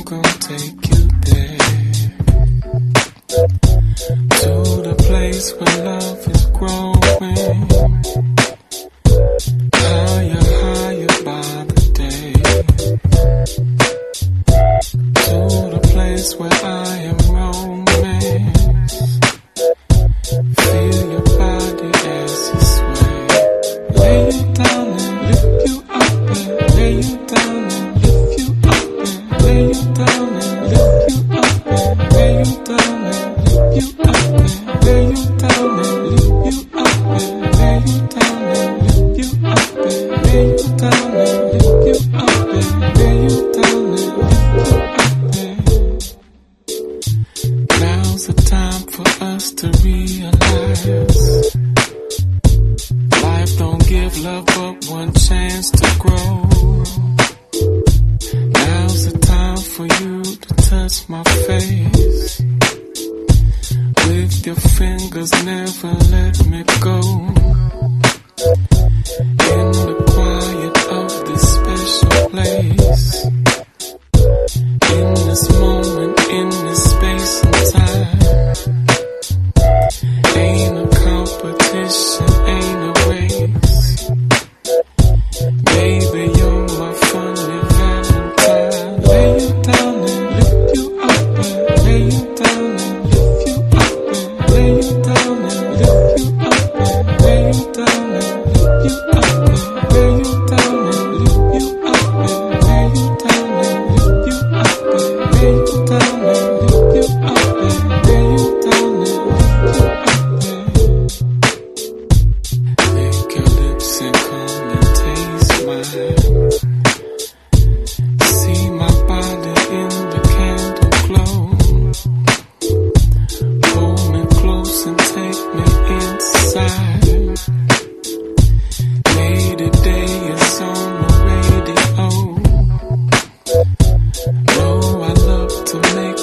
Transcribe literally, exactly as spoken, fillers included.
gonna take you there, to the place where love is growing, higher, higher by the day, to the place where I am roaming. Feel your body as you sway. Lay you down and lift you up and lay you down and lift you up and lay you down and lift you up and lay you down and lift you up and lay you down and lift you up and lay you down and lift you up and lay you down and lift you up and lay you down and lift you up. Now's the time for us to realize life don't give love but one chance to grow. Now's the time for you to touch my face with your fingers, never let me go. In the quiet of this special place, in this moment, in this space and time, ain't a competition, ain't a race. Baby, you're my funny Valentine. Lay you down and lift you up and lay you down and lift you up and lay you down and lift you up and lay you down and lift you up and lay you down and lift you up and lay you down and lift you up and lay you down and lift you up and lay you down and lift you up and lick your lips and come and taste mine. See my body in the candle glow. Hold me close and take me inside. Lady Day is on the radio. No, I love to make